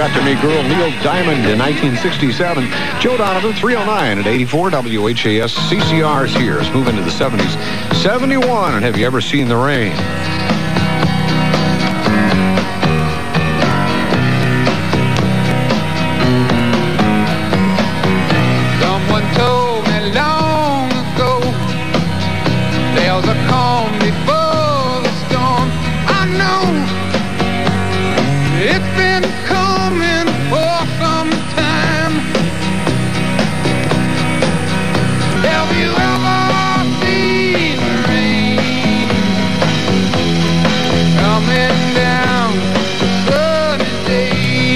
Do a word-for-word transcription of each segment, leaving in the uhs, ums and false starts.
Got to Meet Girl, Neil Diamond in nineteen sixty-seven. Joe Donovan, three oh nine at eighty-four W H A S. C C R's here. Let's move into the seventies. seventy-one, and have you ever seen the rain? Someone told me long ago there's a calm before the storm. I know it's been coming for some time. Have you ever seen the rain coming down the sunny day?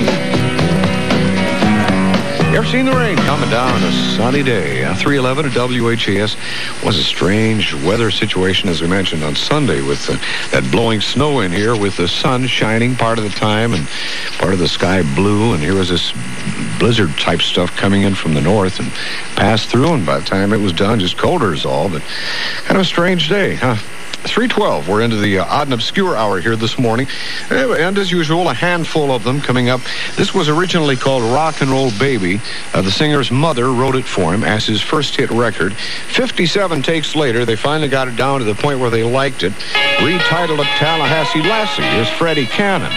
You ever seen the rain coming down on a sunny day? Uh, three eleven at W H A S was a strange weather situation, as we mentioned, on Sunday with uh, that blowing snow in here with the sun shining part of the time and part of the sky blue. And here was this blizzard-type stuff coming in from the north and passed through. And by the time it was done, just colder is all. But kind of a strange day, huh? three twelve, we're into the uh, odd and obscure hour here this morning. And as usual, a handful of them coming up. This was originally called Rock and Roll Baby. Uh, the singer's mother wrote it for him as his first hit record. fifty-seven takes later, they finally got it down to the point where they liked it. Retitled it Tallahassee Lassie. Here's Freddie Cannon.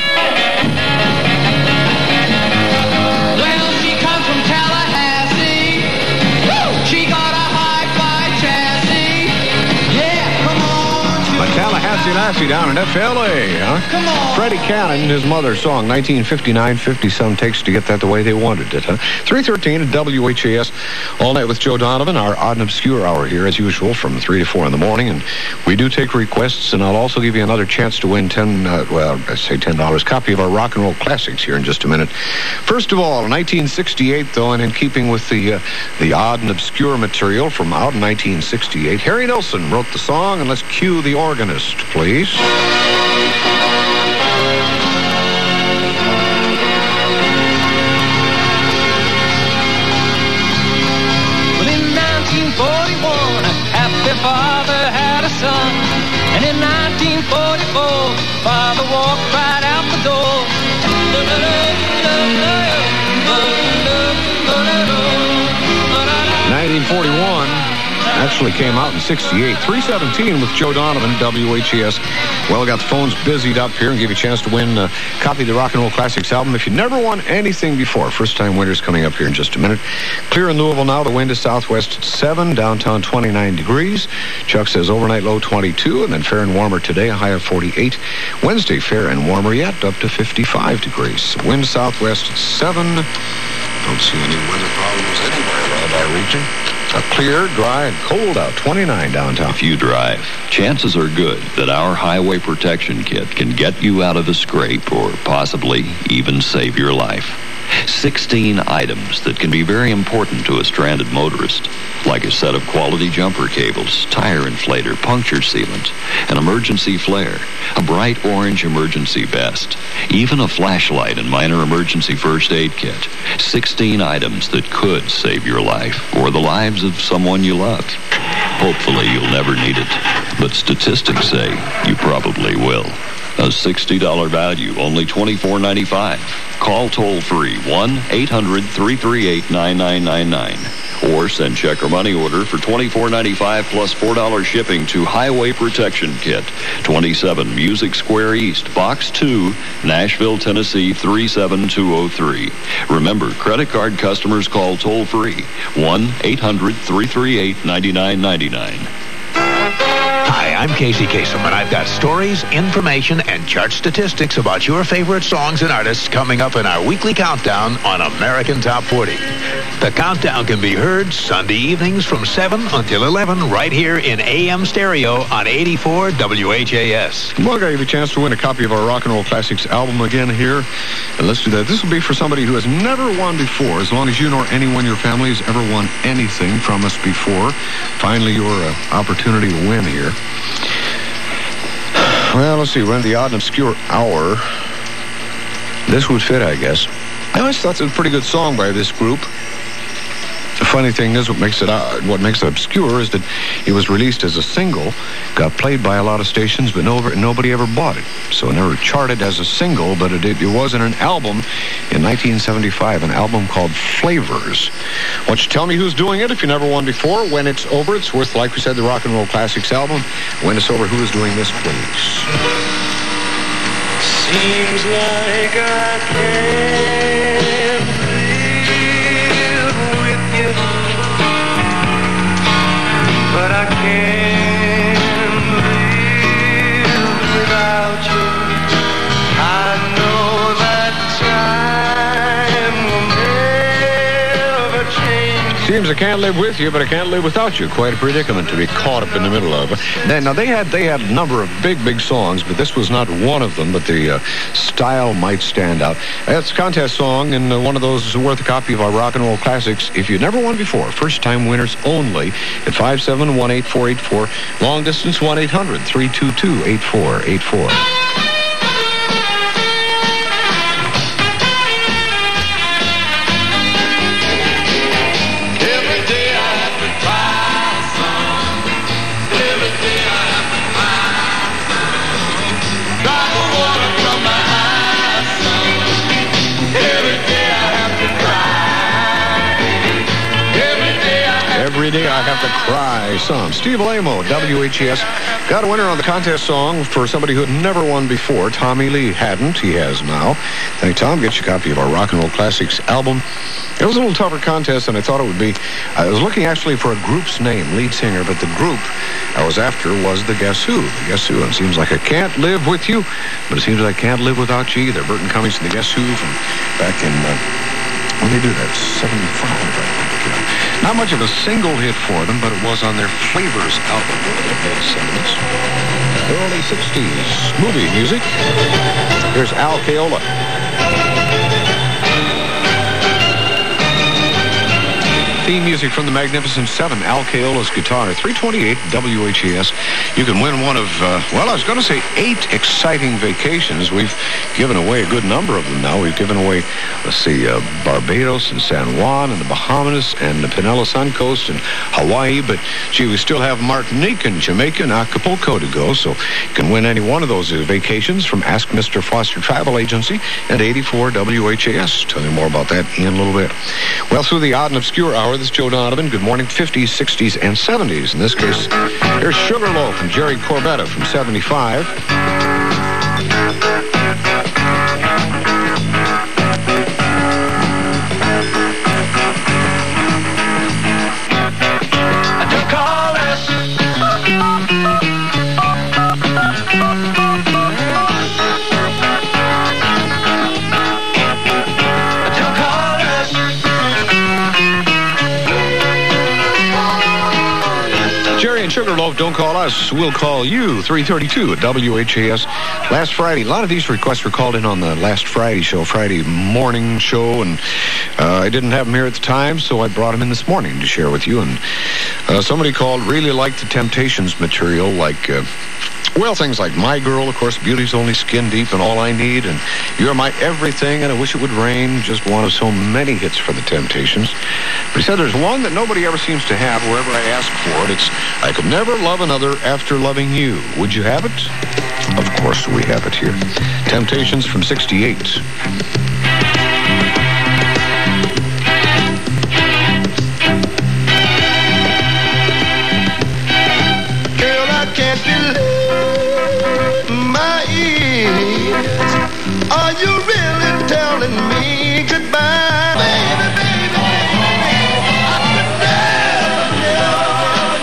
Tallahassee Lassie down in F L A, huh? Come on. Freddie Cannon, his mother's song, nineteen fifty-nine, fifty-some takes to get that the way they wanted it, huh? three thirteen at W H A S, all night with Joe Donovan, our odd and obscure hour here, as usual, from three to four in the morning. And we do take requests, and I'll also give you another chance to win ten, uh, well, I say ten dollars, copy of our rock and roll classics here in just a minute. First of all, nineteen sixty-eight, though, and in keeping with the, uh, the odd and obscure material from out in nineteen sixty-eight, Harry Nilsson wrote the song, and let's cue the organist, please. Well, in nineteen forty-one, a happy father had a son. And in nineteen forty-four, father walked right out the door. nineteen forty-one actually came out in sixty-eight. three seventeen with Joe Donovan, W H A S. Well, I got the phones busied up here and give you a chance to win a copy of the Rock and Roll Classics album. If you never won anything before, first-time winners coming up here in just a minute. Clear in Louisville now. The wind is southwest at seven, downtown twenty-nine degrees. Chuck says overnight low twenty-two, and then fair and warmer today, a high of forty-eight. Wednesday, fair and warmer yet, up to fifty-five degrees. Wind southwest at seven. Don't see any weather problems anywhere around our region. A clear, dry, and cold out. twenty-nine downtown. If you drive, chances are good that our highway protection kit can get you out of a scrape or possibly even save your life. sixteen items that can be very important to a stranded motorist, like a set of quality jumper cables, tire inflator, puncture sealant, an emergency flare, a bright orange emergency vest, even a flashlight and minor emergency first aid kit. sixteen items that could save your life or the lives of someone you love. Hopefully you'll never need it, but statistics say you probably will. A sixty dollars value, only twenty-four ninety-five. Call toll-free one eight hundred three three eight nine nine nine nine. Or send check or money order for twenty-four ninety-five plus four dollars shipping to Highway Protection Kit, twenty-seven Music Square East, Box two, Nashville, Tennessee three seven two oh three. Remember, credit card customers call toll-free one eight hundred three three eight nine nine nine nine. Hi, I'm Casey Kasem, and I've got stories, information, and chart statistics about your favorite songs and artists coming up in our weekly countdown on American Top forty. The countdown can be heard Sunday evenings from seven until eleven right here in A M stereo on eighty-four W H A S. Well, I gave you a chance to win a copy of our Rock and Roll Classics album again here. And let's do that. This will be for somebody who has never won before, as long as you nor anyone in your family has ever won anything from us before. Finally, your uh, opportunity to win here. Well, let's see. We're in the odd and obscure hour. This would fit, I guess. I always thought it was a pretty good song by this group. funny thing is, what makes it uh, what makes it obscure is that it was released as a single, got played by a lot of stations, but no, nobody ever bought it. So it never charted as a single, but it, it, it was in an album in nineteen seventy-five, an album called Flavors. Why don't you tell me who's doing it if you never won before? When it's over, it's worth, like we said, the Rock and Roll Classics album. When it's over, who is doing this, please? Seems like I can't live with you, but I can't live without you. I know that time will never change. Seems I can't live with you, but I can't live without you. Quite a predicament to be caught up in the middle of. Now, now they had they had a number of big, big songs, but this was not one of them. But the uh, style might stand out. That's a contest song, and uh, one of those is worth a copy of our Rock and Roll Classics. If you never won before, first-time winners only at five seven one eight four eight four. Long distance one eight hundred three two two eight four eight four. Every day I have to cry some. Steve Lamo, W H E S, got a winner on the contest song for somebody who had never won before. Tommy Lee hadn't. He has now. Thank Tom. Get you a copy of our Rock and Roll Classics album. It was a little tougher contest than I thought it would be. I was looking actually for a group's name, lead singer, but the group I was after was the Guess Who. The Guess Who. And it seems like I can't live with you, but it seems like I can't live without you either. Burton Cummings and the Guess Who from back in, uh, when they do that, seventy-five, I think. Yeah. Not much of a single hit for them, but it was on their Flavors album in the seventies. Early sixties movie music. Here's Al Caiola. Theme music from the Magnificent Seven, Al Caiola's guitar, three twenty-eight W H E S. You can win one of, uh, well, I was going to say eight exciting vacations. We've given away a good number of them now. We've given away, let's see, uh, Barbados and San Juan and the Bahamas and the Pinellas Suncoast and Hawaii. But, gee, we still have Martinique and Jamaica and Acapulco to go. So you can win any one of those vacations from Ask Mister Foster Travel Agency at eighty-four W H A S. Tell you more about that in a little bit. Well, through the odd and obscure hour, this is Joe Donovan. Good morning. fifties, sixties, and seventies. In this case, here's Sugarloaf and Jerry Corbetta from seventy-five. Sugarloaf, don't call us. We'll call you. three thirty-two at W H A S. Last Friday, a lot of these requests were called in on the last Friday show, Friday morning show, and uh, I didn't have them here at the time, so I brought them in this morning to share with you. And uh, somebody called, really liked the Temptations material, like, uh, well, things like My Girl, of course, Beauty's Only Skin Deep and All I Need, and You're My Everything, and I Wish It Would Rain, just one of so many hits for the Temptations. But he said there's one that nobody ever seems to have wherever I ask for it. It's I Could Never Love Another After Loving You. Would you have it? Of course we have it here. Temptations from sixty-eight. Can't believe my ears. Are you really telling me goodbye? Baby, baby, baby, I could never, never,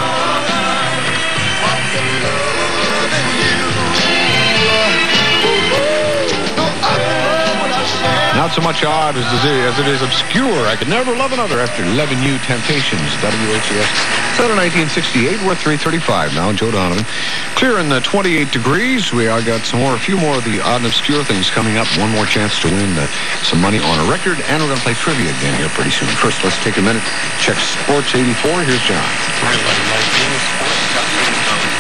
never Not so much odd as it is, as it is obscure. I Could Never Love Another After Loving You. Temptations, W H E S. Set in nineteen sixty-eight, we're three thirty-five now. Joe Donovan. Clear in the twenty-eight degrees. We I got some more, a few more of the odd and obscure things coming up. One more chance to win uh, some money on a record, and we're going to play trivia again here pretty soon. First, let's take a minute. Check Sports eighty-four. Here's John. Basketball.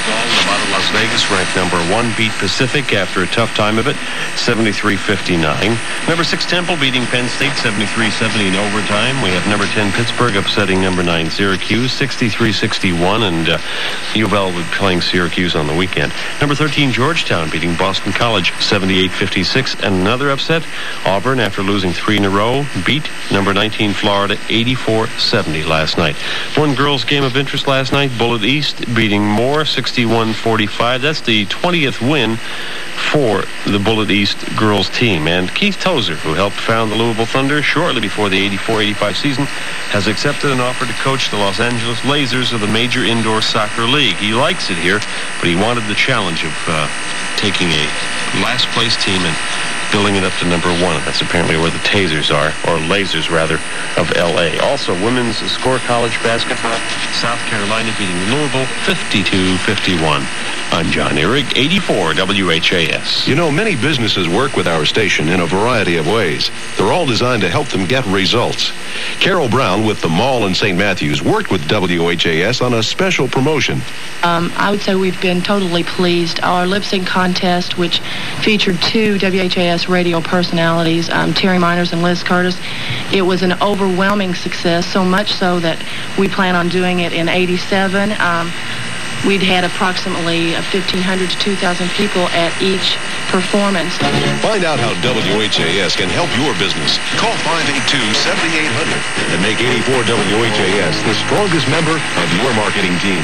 baseball. Nevada, Las Vegas ranked number one, beat Pacific after a tough time of it, seventy-three fifty-nine. Number six, Temple beating Penn State seventy-three seventy in overtime. We have number ten, Pittsburgh upsetting number nine, Syracuse sixty-three sixty-one, and uh, U of L will be playing Syracuse on the weekend. Number thirteen, Georgetown beating Boston College seventy-eight fifty-six, and another upset. Auburn, after losing three in a row, beat number nineteen, Florida eighty-four seventy last night. One girls' game of interest last night, Bullitt East beating Moore sixty-one forty-five. That's the twentieth win for the Bullitt East girls team. And Keith Tozer, who helped found the Louisville Thunder shortly before the eighty-four eighty-five season, has accepted an offer to coach the Los Angeles Lasers of the Major Indoor Soccer League. He likes it here, but he wanted the challenge of uh, taking a last-place team and building it up to number one. That's apparently where the Tasers are, or Lasers, rather, of L A. Also, women's score college basketball, South Carolina beating Louisville fifty-two fifty-one. I'm John Ehrig, eighty-four W H A S. You know, many businesses work with our station in a variety of ways. They're all designed to help them get results. Carol Brown with the Mall in Saint Matthews worked with W H A S on a special promotion. Um, I would say we've been totally pleased. Our lip sync contest, which featured two W H A S radio personalities, um, Terry Miners and Liz Curtis, it was an overwhelming success, so much so that we plan on doing it in eighty-seven. Um, We'd had approximately fifteen hundred to two thousand people at each performance. Find out how W H A S can help your business. Call five eight two, seven eight zero zero and make eighty-four W H A S the strongest member of your marketing team.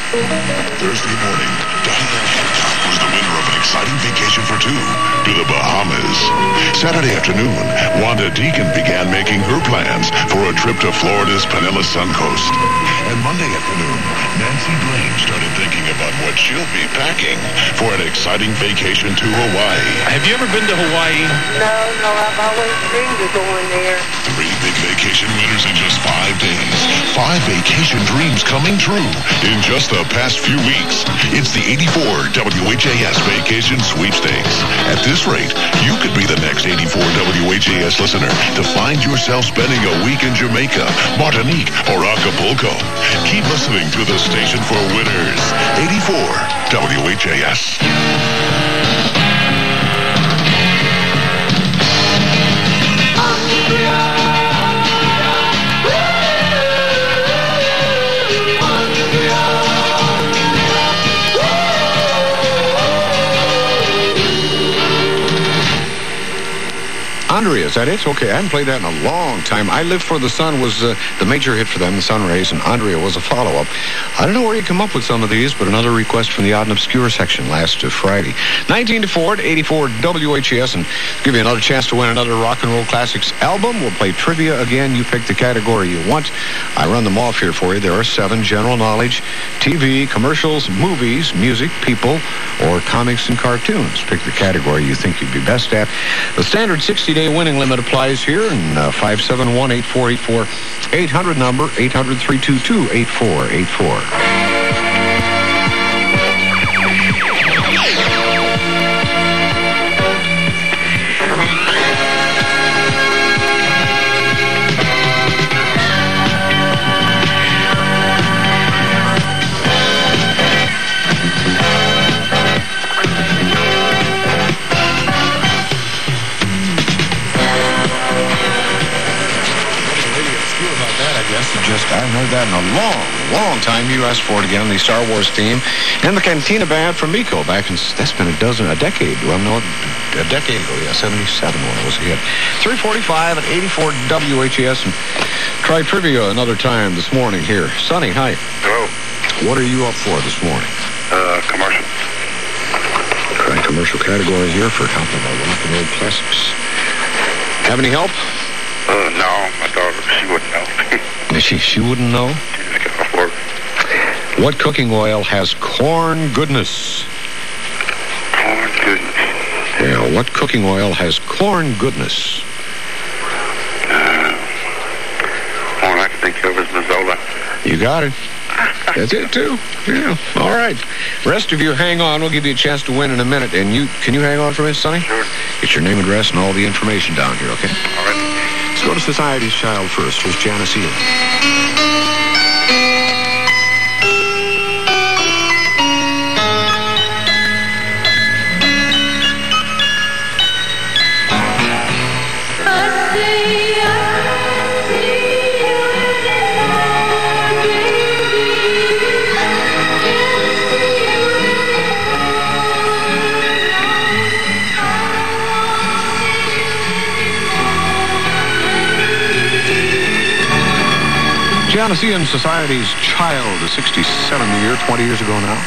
Thursday morning, Diane Hancock was the winner of an exciting vacation for two to the Bahamas. Saturday afternoon, Wanda Deacon began making her plans for a trip to Florida's Pinellas Suncoast. And Monday afternoon, Nancy Blaine started thinking about what she'll be packing for an exciting vacation to Hawaii. Have you ever been to Hawaii? No, no, I've always dreamed of going there. Three big vacation winners in just five days. Five vacation dreams coming true in just the past few weeks. It's the eighty-four W H A S Vacation Sweepstakes. At this rate, you could be the next eighty-four W H A S listener to find yourself spending a week in Jamaica, Martinique, or Acapulco. Keep listening to the station for winners. eighty-four W H A S. Andrea, is that it? Okay, I haven't played that in a long time. I Live for the Sun was uh, the major hit for them, the Sun Rays, and Andrea was a follow-up. I don't know where you come up with some of these, but another request from the Odd and Obscure section last uh, Friday. nineteen to four at eighty-four W H A S, and give you another chance to win another Rock and Roll Classics album. We'll play trivia again. You pick the category you want. I run them off here for you. There are seven: general knowledge, T V, commercials, movies, music, people, or comics and cartoons. Pick the category you think you'd be best at. The standard sixty-day winning limit applies here, and uh, five seven one, eight four eight four, eight hundred number, eight hundred, three two two, eight four eight four. Just, I haven't heard that in a long, long time. You asked for it again, the Star Wars theme. And the Cantina Band from Miko back in, that's been a dozen, a decade. Well, no, a decade ago, yeah, seventy-seven when it was a hit. three forty-five at eighty-four W H A S. And try trivia another time this morning here. Sonny, hi. Hello. What are you up for this morning? Uh, commercial. Try commercial category here for a couple of our rock and roll classics. Have any help? Uh, no, my daughter, she wouldn't know. She, she wouldn't know? She just got off work. What cooking oil has corn goodness? Corn goodness. Yeah, what cooking oil has corn goodness? Uh, all I can think of is Mazola. You got it. That's it, too. Yeah, all right. Rest of you, hang on. We'll give you a chance to win in a minute. And you, can you hang on for a minute, Sonny? Sure. Get your name, address, and all the information down here, okay? All right. Let's go to Society's Child first. Here's Janice Ealing. The Odysseian Society's Child, a sixty-seven year, twenty years ago now.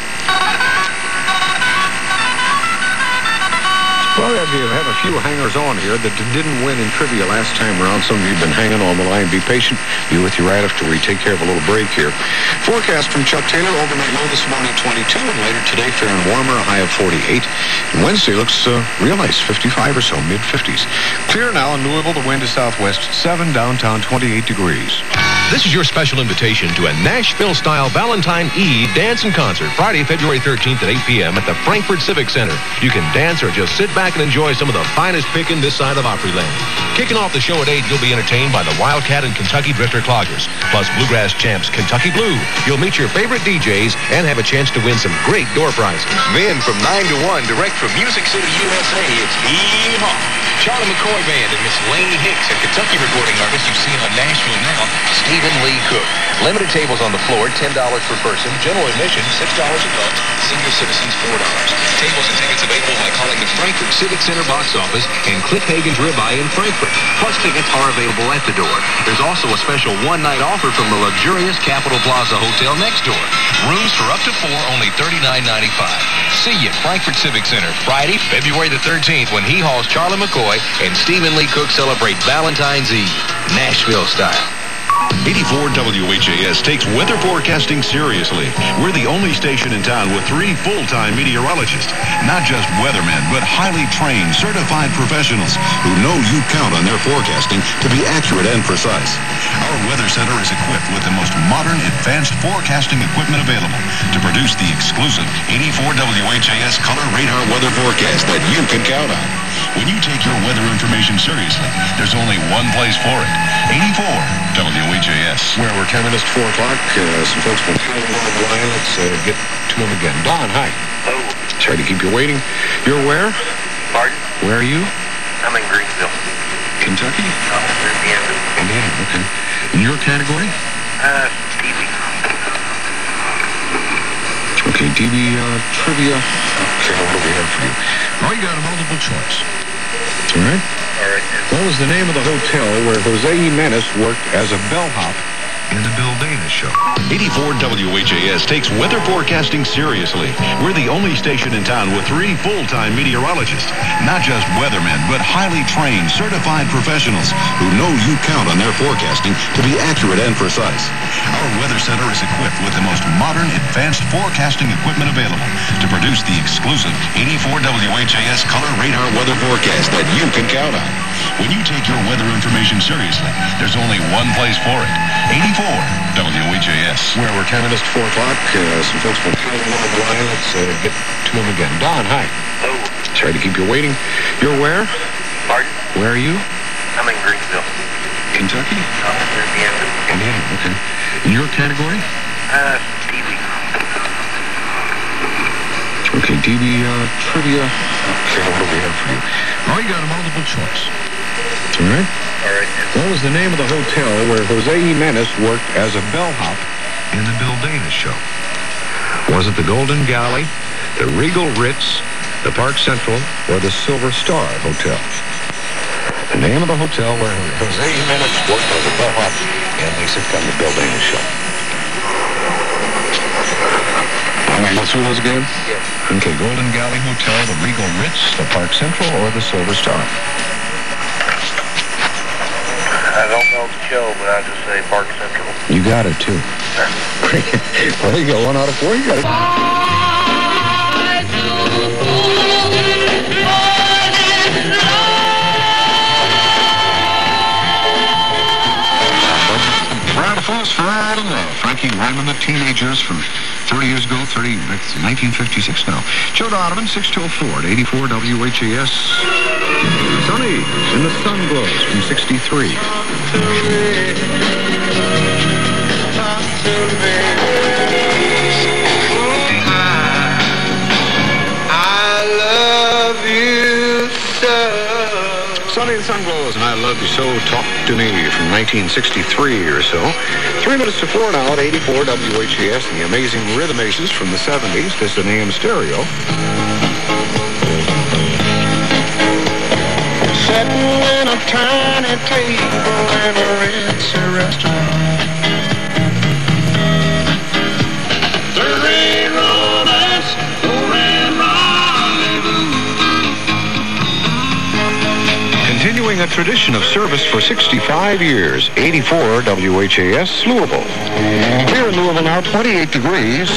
Well, we have a few hangers-on here that didn't win in trivia last time around. Some of you have been hanging on the line. Be patient. Be with you right after we take care of a little break here. Forecast from Chuck Taylor. Overnight low this morning, twenty-two. And later today, fair and warmer, a high of forty-eight. And Wednesday looks uh, real nice, fifty-five or so, mid-fifties. Clear now in Louisville. The wind is southwest, seven. Downtown, twenty-eight degrees. This is your special invitation to a Nashville-style Valentine Eve dance and concert Friday, February thirteenth at eight p.m. at the Frankfurt Civic Center. You can dance or just sit back and enjoy some of the finest picking this side of Opryland. Kicking off the show at eight, you'll be entertained by the Wildcat and Kentucky Drifter Cloggers, plus bluegrass champs Kentucky Blue. You'll meet your favorite D Js and have a chance to win some great door prizes. Then from nine to one, direct from Music City, U S A, it's Hee-Haw. Charlie McCoy Band and Miss Lainey Hicks, and Kentucky recording artist you've seen on Nashville Now, Stephen Lee Cook. Limited tables on the floor, ten dollars per person. General admission, six dollars adult. Senior citizens, four dollars. Tables and tickets available by calling the Frankfurt Civic Center box office and Cliff Hagen's Ribeye in Frankfurt. Plus, tickets are available at the door. There's also a special one-night offer from the luxurious Capitol Plaza Hotel next door. Rooms for up to four, only thirty-nine ninety-five. See you at Frankfurt Civic Center Friday, February the thirteenth, when Hee Haw's Charlie McCoy and Stephen Lee Cook celebrate Valentine's Eve, Nashville style. eighty-four W H A S takes weather forecasting seriously. We're the only station in town with three full-time meteorologists. Not just weathermen, but highly trained, certified professionals who know you count on their forecasting to be accurate and precise. Our weather center is equipped with the most modern, advanced forecasting equipment available to produce the exclusive eighty-four W H A S color radar weather forecast that you can count on. When you take your weather information seriously, there's only one place for it. eighty-four W H A S. Well, we're ten minutes to four o'clock. Uh, some folks have been hanging on the line. Let's uh, get to them again. Don, hi. Hello. Sorry to keep you waiting. You're where? Pardon? Where are you? I'm in Greenville. Kentucky? I'm in Indiana. Indiana, okay. In your category? Uh, T V. Okay, T V uh, trivia. Okay, what do we have for you? Oh, you got a multiple choice. All right? All right. What was the name of the hotel where Jose Jimenez worked as a bellhop in the Bill Dana show? eighty-four W H A S takes weather forecasting seriously. We're the only station in town with three full-time meteorologists. Not just weathermen, but highly trained, certified professionals who know you count on their forecasting to be accurate and precise. Our weather center is equipped with the most modern, advanced forecasting equipment available to produce the exclusive eighty-four W H A S color radar weather forecast that you can count on. When you take your weather information seriously, there's only one place for it. eighty-four W H A S. Well, we're ten minutes to four o'clock. Uh, some folks have been hanging on the line. Let's uh, get to them again. Don, hi. Hello. Sorry to keep you waiting. You're where? Pardon? Where are you? I'm in Greenville. Kentucky? I'm in Indiana. Indiana, okay. In your category? Uh, T V. Okay, T V uh, trivia. Okay, what do we have for you? Oh, you got a multiple choice. All right? All right. What was the name of the hotel where Jose Jimenez worked as a bellhop in the Bill Dana show? Was it the Golden Galley, the Regal Ritz, the Park Central, or the Silver Star Hotel? The name of the hotel where Jose Jimenez worked as a bellhop in the sitcom The Bill Dana show. I'm going to go through those again? Yeah. Okay, Golden Galley Hotel, the Regal Ritz, the Park Central, or the Silver Star? I don't know the show, but I'll just say Park Central. You got it, too. Well, you got one out of four. You got it. Friday Fools, Friday Love. Frankie Lyman, the Teenagers from thirty years ago, thirty, nineteen fifty-six now. Joe Donovan, six till four at eighty-four W H A S. Sunny, and the sun glows from sixty-three. I love you so. Sunny and Sun Glows, and I Love You So, Talk to Me from nineteen sixty-three or so. Three minutes to four now at eighty-four W H A S, and the amazing Rhythm Aces from the seventies. This is an A M stereo. Sitting in a tiny table in a ritzy restaurant. continuing a tradition of service for sixty-five years. eighty-four W H A S Louisville. Here in Louisville now, twenty-eight degrees.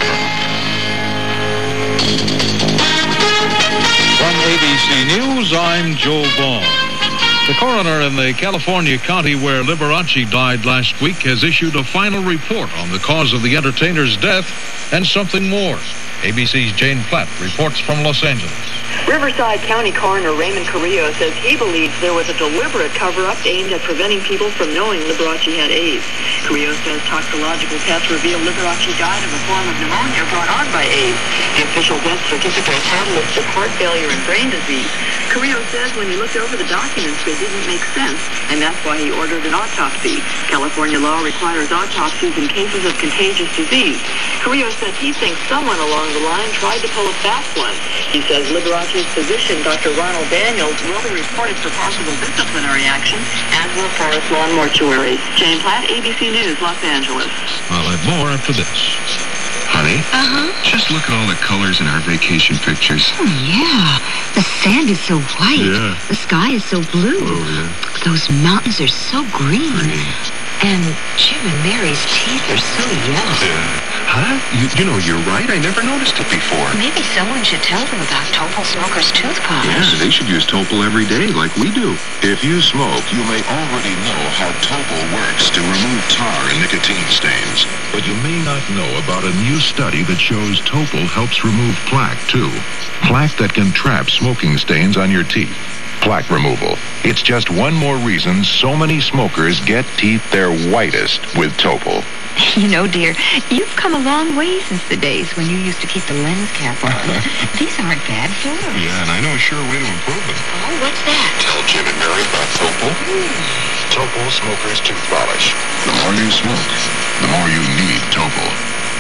From A B C News, I'm Joe Vaughn. The coroner in the California county where Liberace died last week has issued a final report on the cause of the entertainer's death and something more. A B C's Jane Platt reports from Los Angeles. Riverside County Coroner Raymond Carrillo says he believes there was a deliberate cover-up aimed at preventing people from knowing Liberace had AIDS. Carrillo says toxicological tests reveal Liberace died of a form of pneumonia brought on by AIDS. The official death certificate had listed heart failure and brain disease. Carrillo says when he looked over the documents, they didn't make sense, and that's why he ordered an autopsy. California law requires autopsies in cases of contagious disease. Carrillo says he thinks someone along the line tried to pull a fast one. He says Liberace's physician, Doctor Ronald Daniels, will be reported for possible disciplinary action, as will Forest Lawn Mortuary. Jane Platt, A B C News, Los Angeles. I'll have more after this. Honey, Uh-huh. just look at all the colors in our vacation pictures. Oh, yeah. The sand is so white. Yeah. The sky is so blue. Oh, yeah. Those mountains are so green. Green. And Jim and Mary's teeth are so yellow. Yeah. Huh? You, you know, you're right. I never noticed it before. Maybe someone should tell them about Topol Smoker's tooth polish. Yeah, they should use Topol every day like we do. If you smoke, you may already know how Topol works to remove tar and nicotine stains. But you may not know about a new study that shows Topol helps remove plaque, too. Plaque that can trap smoking stains on your teeth. Plaque removal. It's just one more reason so many smokers get teeth their whitest with Topol. You know, dear, you've come a long way since the days when you used to keep the lens cap on. These aren't bad photos. Yeah, and I know a sure way to improve them. Oh, what's that? Tell Jim and Mary about Topol. Mm. Topol Smoker's Tooth Polish. The more you smoke, the more you need Topol.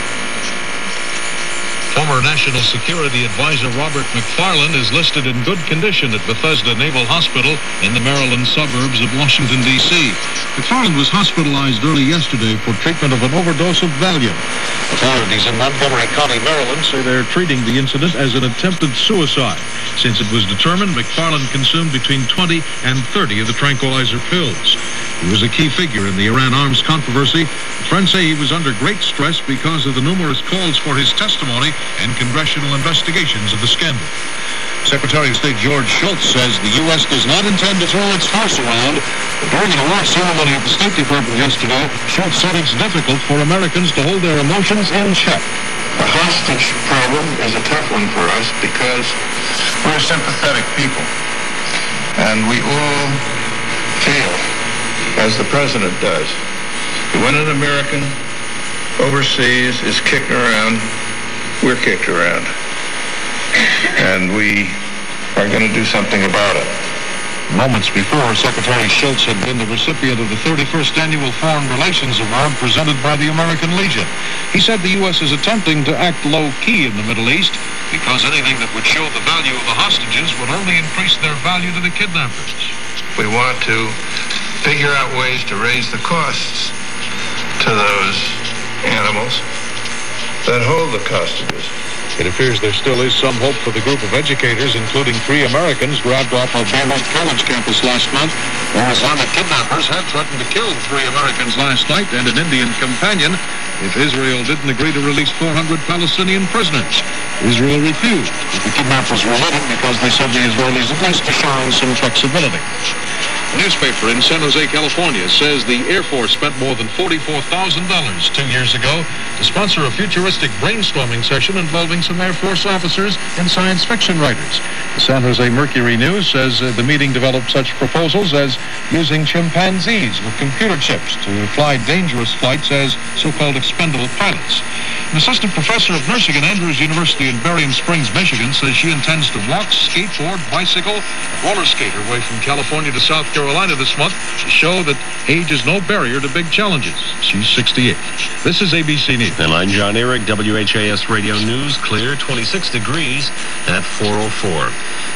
Former National Security Advisor Robert McFarland is listed in good condition at Bethesda Naval Hospital in the Maryland suburbs of Washington, D C McFarland was hospitalized early yesterday for treatment of an overdose of Valium. Authorities in Montgomery County, Maryland, say they're treating the incident as an attempted suicide, since it was determined McFarland consumed between twenty and thirty of the tranquilizer pills. He was a key figure in the Iran arms controversy. Friends say he was under great stress because of the numerous calls for his testimony and congressional investigations of the scandal. Secretary of State George Shultz says the U S does not intend to throw its horse around. During an award ceremony at the State Department yesterday, Shultz said it's difficult for Americans to hold their emotions in check. The hostage problem is a tough one for us because we're sympathetic people. And we all feel, as the president does, when an American overseas is kicked around, we're kicked around. And we are going to do something about it. Moments before, Secretary Shultz had been the recipient of the thirty-first Annual Foreign Relations Award presented by the American Legion. He said the U S is attempting to act low-key in the Middle East because anything that would show the value of the hostages would only increase their value to the kidnappers. We want to figure out ways to raise the costs to those animals that hold the hostages. It appears there still is some hope for the group of educators, including three Americans grabbed off a Beirut college campus last month. The Islamic kidnappers had threatened to kill three Americans last night and an Indian companion if Israel didn't agree to release four hundred Palestinian prisoners. Israel refused, but the kidnappers were letting because they said the Israelis at least are showing some flexibility. A newspaper in San Jose, California, says the Air Force spent more than forty-four thousand dollars two years ago to sponsor a futuristic brainstorming session involving some Air Force officers and science fiction writers. The San Jose Mercury News says uh, the meeting developed such proposals as using chimpanzees with computer chips to fly dangerous flights as so-called expendable pilots. An assistant professor of nursing at Andrews University in Berrien Springs, Michigan, says she intends to walk, skateboard, bicycle, roller skate her way from California to South Carolina this month to show that age is no barrier to big challenges. She's sixty-eight. This is A B C News. And I'm John Eric, W H A S Radio News. Clear, twenty-six degrees at four oh four.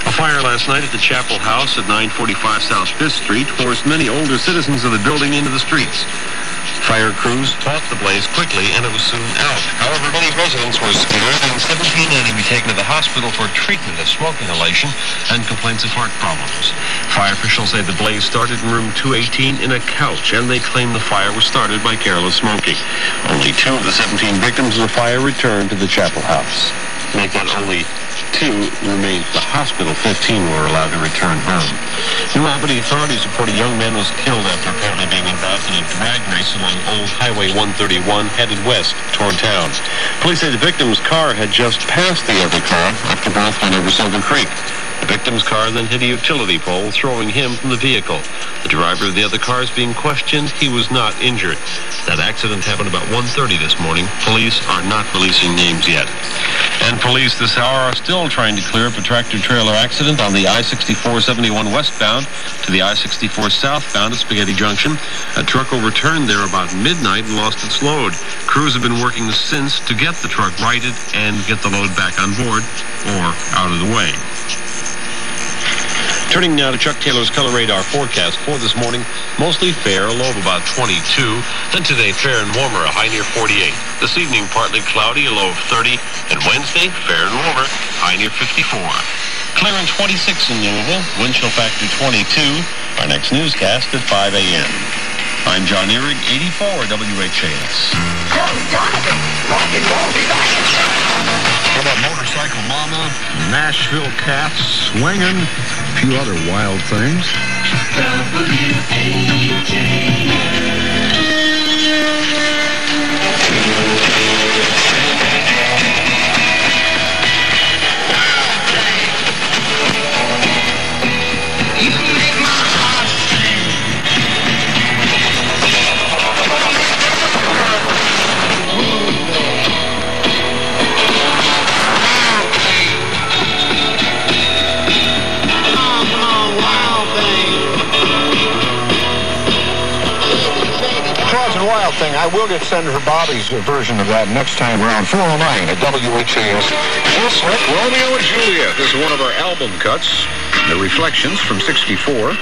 A fire last night at the Chapel House at nine forty-five South fifth Street forced many older citizens of the building into the streets. Fire crews fought the blaze quickly, and it was soon out. However, many residents were scared, and seventeen had to be taken to the hospital for treatment of smoke inhalation and complaints of heart problems. Fire officials say the blaze started in room two eighteen in a couch, and they claim the fire was started by careless smoking. Only two of the seventeen victims of the fire returned to the Chapel House. Make that only two remained at the hospital. fifteen were allowed to return home. New Albany authorities report a young man was killed after apparently being involved in a drag race along Old Highway one thirty-one headed west toward town. Police say the victim's car had just passed the other car after both went over Silver Creek. The victim's car then hit a utility pole, throwing him from the vehicle. The driver of the other car is being questioned. He was not injured. That accident happened about one thirty this morning. Police are not releasing names yet. And police this hour are still trying to clear up a tractor-trailer accident on the I sixty-four seventy-one westbound to the I sixty-four southbound at Spaghetti Junction. A truck overturned there about midnight and lost its load. Crews have been working since to get the truck righted and get the load back on board or out of the way. Turning now to Chuck Taylor's Color Radar forecast for this morning. Mostly fair, a low of about twenty-two. Then today, fair and warmer, a high near forty-eight. This evening, partly cloudy, a low of thirty. And Wednesday, fair and warmer, high near fifty-four. Clear and twenty-six in Louisville. Wind chill factor twenty-two. Our next newscast at five a.m. I'm John Ehrig, eighty-four W H A S. How about Motorcycle Mama, Nashville Cats, Swingin', a few other wild things. W H A Wild Thing. I will get Senator Bobby's version of that next time around. four oh nine at W H A S. Yes, Rick, Romeo and Juliet. This is one of our album cuts. The Reflections from sixty-four.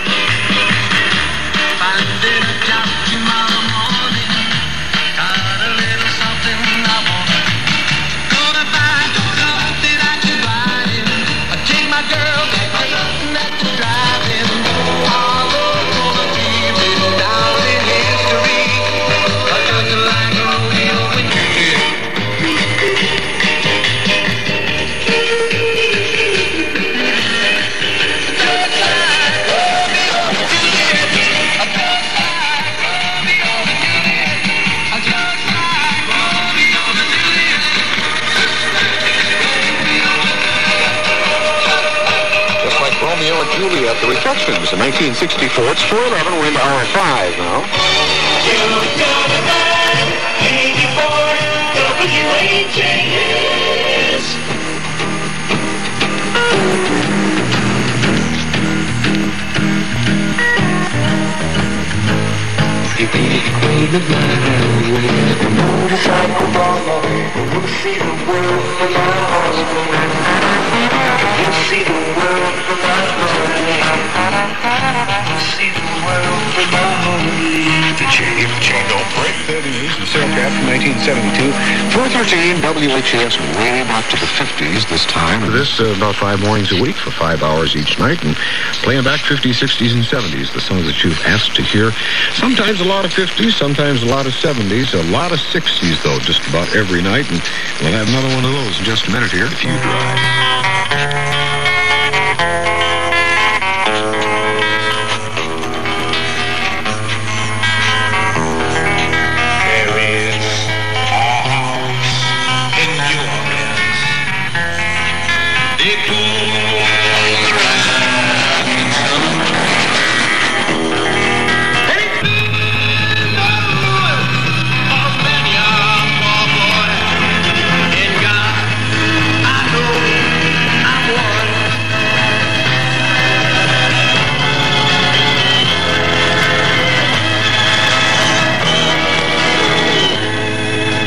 Juliet, the Reflections in nineteen sixty-four. It's four eleven. We're into hour five now. eighty-four W H A S. You be the queen of my highway, the motorcycle mama, you'll see the world from my heart. You'll see the world from my heart. You'll see the world from my heart. The chain, the chain don't break. thirty-eight, the Sailcraft from nineteen seventy-two. four thirteen, W H A S, way back to the fifties this time. This uh, about five mornings a week for five hours each night, and playing back fifties, sixties, and seventies, the songs that you've asked to hear. Sometimes a lot of fifties, sometimes a lot of seventies, a lot of sixties, though, just about every night, and we'll have another one of those in just a minute here. If you drive.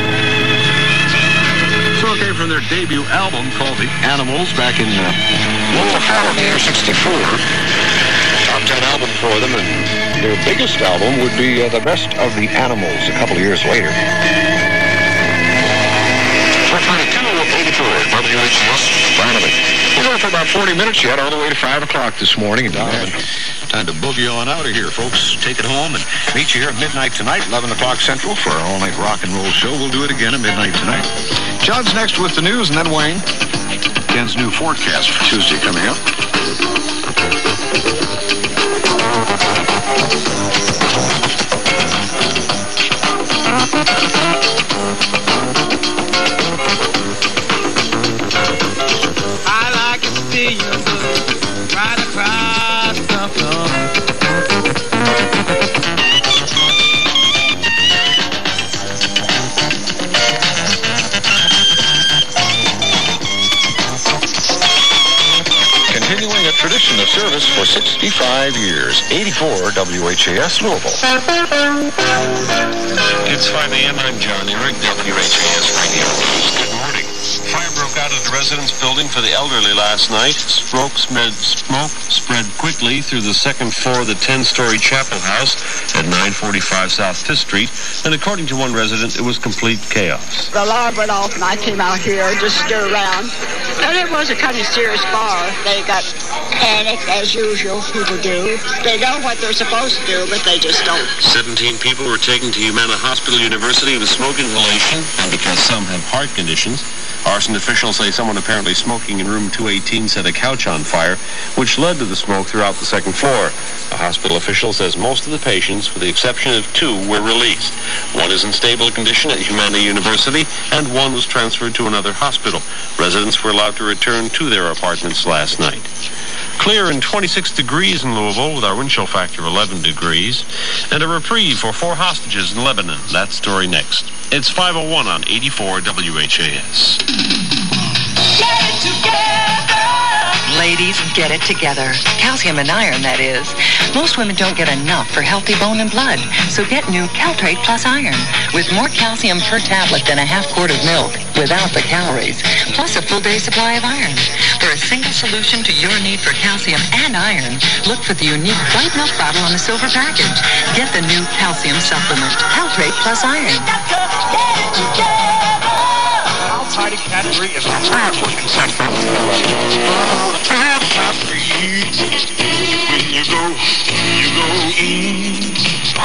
Debut album called The Animals back in uh, Little Fallen Air sixty-four. Top ten album for them, and their biggest album would be uh, The Best of the Animals a couple of years later. four twenty-two, eighty-four, W H S, Donovan. We're going for about forty minutes yet, all the way to five o'clock this morning. And Donovan, time to boogie on out of here, folks. Take it home and meet you here at midnight tonight, eleven o'clock Central, for our all-night rock and roll show. We'll do it again at midnight tonight. John's next with the news, and then Wayne. Ken's new forecast for Tuesday coming up. I like to see you right across the floor. Continuing a tradition of service for sixty-five years. eighty-four W H A S Louisville. It's five a.m. I'm John Eric, W H A S Radio News. Good morning. Fire broke out at the residence building for the elderly last night. Smoke spread, smoke spread quickly through the second floor of the ten-story Chapel House at nine forty-five South Fifth Street, and according to one resident, it was complete chaos. The alarm went off, and I came out here and just stood around. And it was a kind of serious fire. They got panicked, as usual, people do. They know what they're supposed to do, but they just don't. seventeen people were taken to Humana Hospital University with smoke inhalation, and because some have heart conditions. Arson officials say someone apparently smoking in room two eighteen set a couch on fire, which led to the smoke throughout the second floor. A hospital official says most of the patients, with the exception of two, were released. One is in stable condition at Humana University, and one was transferred to another hospital. Residents were allowed to return to their apartments last night. Clear and twenty-six degrees in Louisville, with our wind chill factor eleven degrees, and a reprieve for four hostages in Lebanon. That story next. It's five oh one on eighty-four W H A S. Get it together! Ladies, get it together. Calcium and iron, that is. Most women don't get enough for healthy bone and blood, so get new Caltrate Plus Iron, with more calcium per tablet than a half quart of milk, without the calories, plus a full day supply of iron. For a single solution to your need for calcium and iron, look for the unique white milk bottle on the silver package. Get the new calcium supplement, Caltrate Plus Iron. Tidy Cat three is a powerful consistent. When you go, you go in.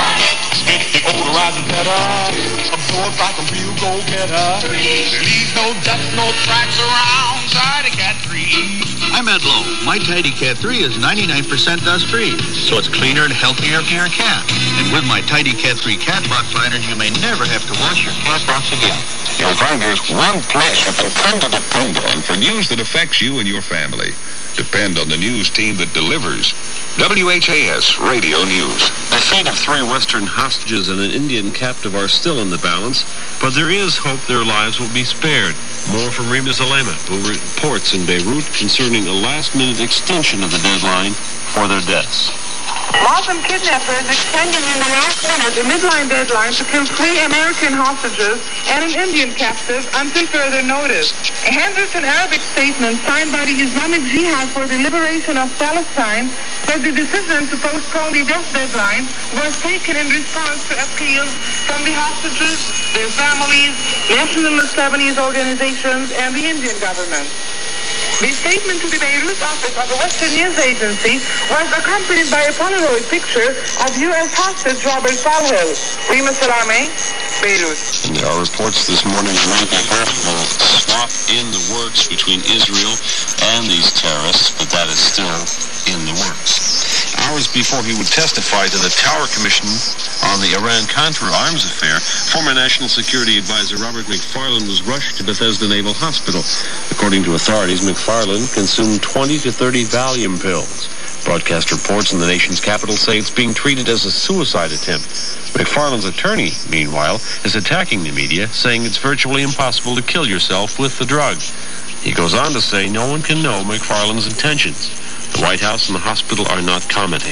The older rising better, absorbed like a real go-getter. Leave no dust, no tracks around. Tidy Cat three. I'm Ed Lowe. My Tidy Cat three is ninety-nine percent dust-free, so it's cleaner and healthier for your cat. And with my Tidy Cat three cat box liners, you may never have to wash your cat box again. You'll find there's one place that they come to depend on for news that affects you and your family. Depend on the news team that delivers. W H A S Radio News. The fate of three Western hostages and an Indian captive are still in the balance, but there is hope their lives will be spared. More from Rima Zalema, who reports in Beirut concerning a last-minute extension of the deadline for their deaths. Muslim kidnappers extended in the last minute the midline deadline to kill three American hostages and an Indian captive until further notice. A Henderson Arabic statement signed by the Islamic Jihad for the Liberation of Palestine said the decision to postpone the death deadline was taken in response to appeals from the hostages, their families, nationalist Lebanese organizations, and the Indian government. The statement to the Beirut office of the Western News Agency was accompanied by a Polaroid picture of U S hostage Robert Falwell. Rima Salame, Beirut. And there are reports this morning that might be a swap in the works between Israel and these terrorists, but that is still in the works. Hours before he would testify to the Tower Commission on the Iran-Contra arms affair, former National Security Advisor Robert McFarland was rushed to Bethesda Naval Hospital. According to authorities, McFarland consumed twenty to thirty Valium pills. Broadcast reports in the nation's capital say it's being treated as a suicide attempt. McFarland's attorney, meanwhile, is attacking the media, saying it's virtually impossible to kill yourself with the drug. He goes on to say no one can know McFarland's intentions. The White House and the hospital are not commenting.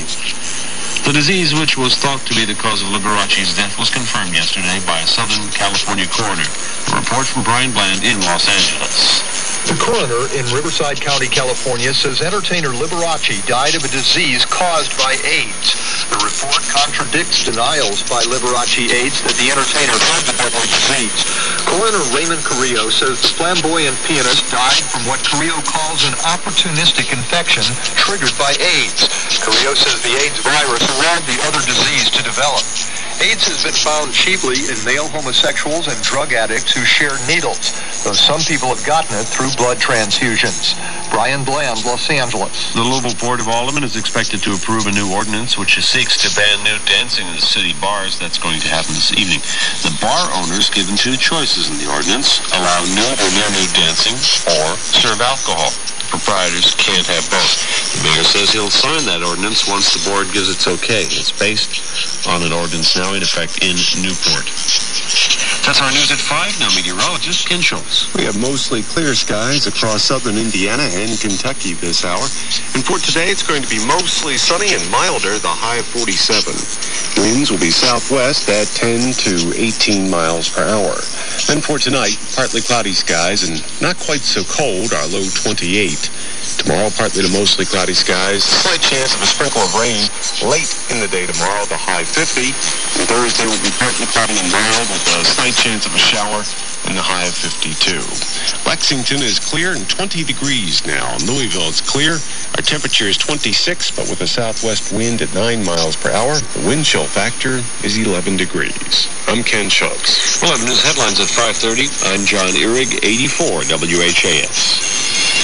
The disease, which was thought to be the cause of Liberace's death, was confirmed yesterday by a Southern California coroner. A report from Brian Bland in Los Angeles. The coroner in Riverside County, California, says entertainer Liberace died of a disease caused by AIDS. The report contradicts denials by Liberace AIDS that the entertainer had the deadly disease. Coroner Raymond Carrillo says the flamboyant pianist died from what Carrillo calls an opportunistic infection triggered by AIDS. Carrillo says the AIDS virus allowed the other disease to develop. AIDS has been found chiefly in male homosexuals and drug addicts who share needles, though some people have gotten it through blood transfusions. Brian Bland, Los Angeles. The Louisville Board of Aldermen is expected to approve a new ordinance which seeks to ban nude dancing in the city bars. That's going to happen this evening. The bar owners given two choices in the ordinance: allow nude or near-nude dancing or serve alcohol. Proprietors can't have both. The mayor says he'll sign that ordinance once the board gives its okay. It's based on an ordinance now in effect in Newport. That's our news at five. Now meteorologist Ken Schultz. We have mostly clear skies across southern Indiana and Kentucky this hour. And for today, it's going to be mostly sunny and milder, the high of forty-seven. Winds will be southwest at ten to eighteen miles per hour. And for tonight, partly cloudy skies and not quite so cold, our low twenty-eight. Tomorrow, partly to mostly cloudy skies. Slight chance of a sprinkle of rain late in the day tomorrow, the high fifty. And Thursday will be partly cloudy and mild with a slight chance of a shower and the high of fifty-two. Lexington is clear and twenty degrees now. Louisville is clear. Our temperature is twenty-six, but with a southwest wind at nine miles per hour. The wind chill factor is eleven degrees. I'm Ken Schultz. We'll have news headlines at five thirty. I'm John Ehrig, eighty-four W H A S.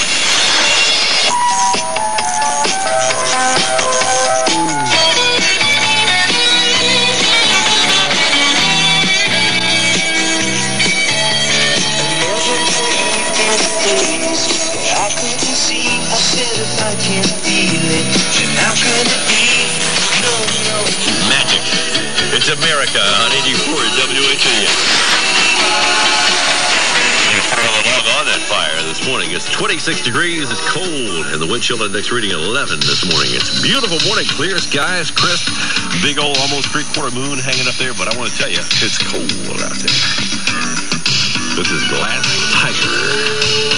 I couldn't see, I said if I can't feel it, then how could it be? No, no. Magic. It's America on eighty-four W H A S. Log on that fire this morning. It's twenty-six degrees. It's cold, and the wind chill index reading eleven this morning. It's a beautiful morning. Clear skies, crisp, big old almost three-quarter moon hanging up there. But I want to tell you, it's cold out there. This is Glass Tiger.